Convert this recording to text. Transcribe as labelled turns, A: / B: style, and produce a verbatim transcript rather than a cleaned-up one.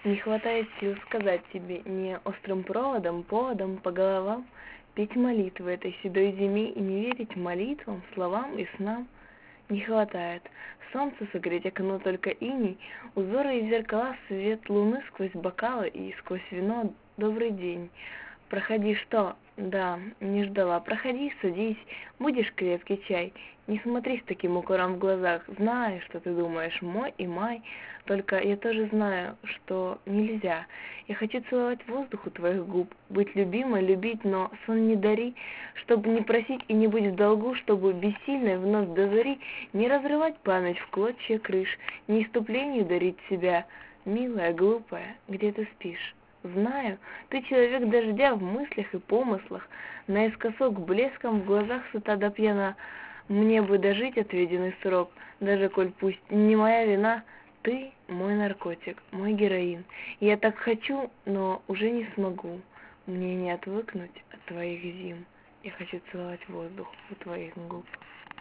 A: Не хватает сил сказать тебе, не острым проводом, поводом по головам петь молитвы этой седой зиме и не верить молитвам, словам и снам. Не хватает солнце согреть окно, только иней, узоры и зеркала, свет луны сквозь бокалы и сквозь вино добрый день. Проходи, что? Да, не ждала. Проходи, садись, будешь крепкий чай. Не смотри с таким укором в глазах. Знаю, что ты думаешь, мой и май. Только я тоже знаю, что нельзя. Я хочу целовать воздух у твоих губ, быть любимой, любить, но сон не дари, чтобы не просить и не быть в долгу, чтобы бессильной вновь до зари не разрывать память в клочья крыш, не иступлению дарить себя. Милая, глупая, где ты спишь? Знаю, ты человек дождя в мыслях и помыслах, наискосок блеском в глазах сыта до пьяна. Мне бы дожить отведенный срок, даже коль пусть не моя вина. Ты мой наркотик, мой героин. Я так хочу, но уже не смогу. Мне не отвыкнуть от твоих зим. Я хочу целовать воздух у твоих губ.